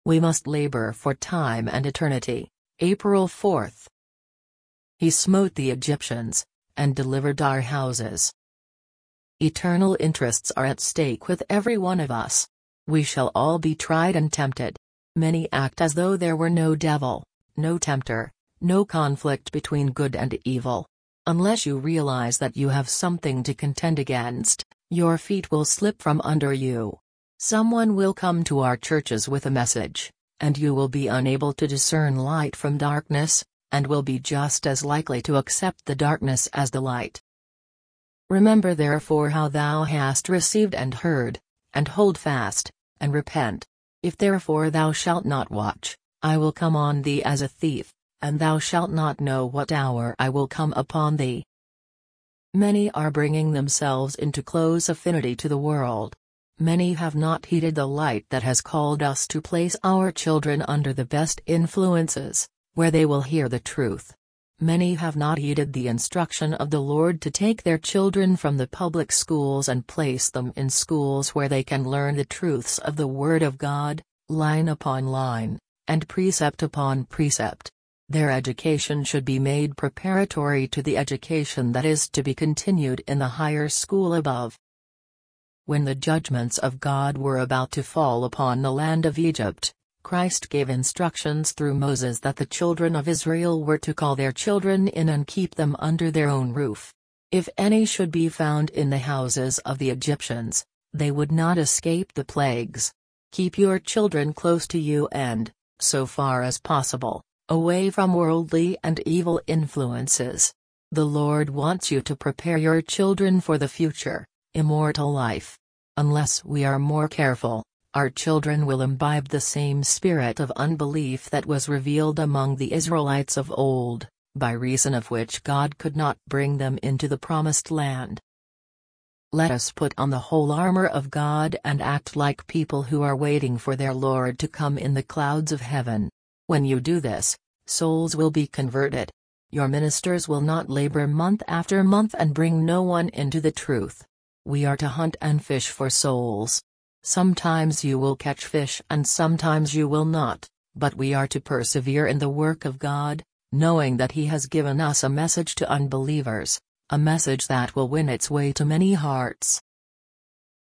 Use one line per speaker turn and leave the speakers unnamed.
We must labor for time and eternity. April 4th. He smote the Egyptians, and delivered our houses. Eternal interests are at stake with every one of us. We shall all be tried and tempted. Many act as though there were no devil, no tempter, no conflict between good and evil. Unless you realize that you have something to contend against, your feet will slip from under you. Someone will come to our churches with a message, and you will be unable to discern light from darkness, and will be just as likely to accept the darkness as the light. Remember therefore how thou hast received and heard, and hold fast, and repent. If therefore thou shalt not watch, I will come on thee as a thief, and thou shalt not know what hour I will come upon thee. Many are bringing themselves into close affinity to the world. Many have not heeded the light that has called us to place our children under the best influences, where they will hear the truth. Many have not heeded the instruction of the Lord to take their children from the public schools and place them in schools where they can learn the truths of the Word of God, line upon line, and precept upon precept. Their education should be made preparatory to the education that is to be continued in the higher school above. When the judgments of God were about to fall upon the land of Egypt, Christ gave instructions through Moses that the children of Israel were to call their children in and keep them under their own roof. If any should be found in the houses of the Egyptians, they would not escape the plagues. Keep your children close to you and, so far as possible, away from worldly and evil influences. The Lord wants you to prepare your children for the future, immortal life. Unless we are more careful, our children will imbibe the same spirit of unbelief that was revealed among the Israelites of old, by reason of which God could not bring them into the promised land. Let us put on the whole armor of God and act like people who are waiting for their Lord to come in the clouds of heaven. When you do this, souls will be converted. Your ministers will not labor month after month and bring no one into the truth. We are to hunt and fish for souls. Sometimes you will catch fish and sometimes you will not, but we are to persevere in the work of God, knowing that He has given us a message to unbelievers, a message that will win its way to many hearts.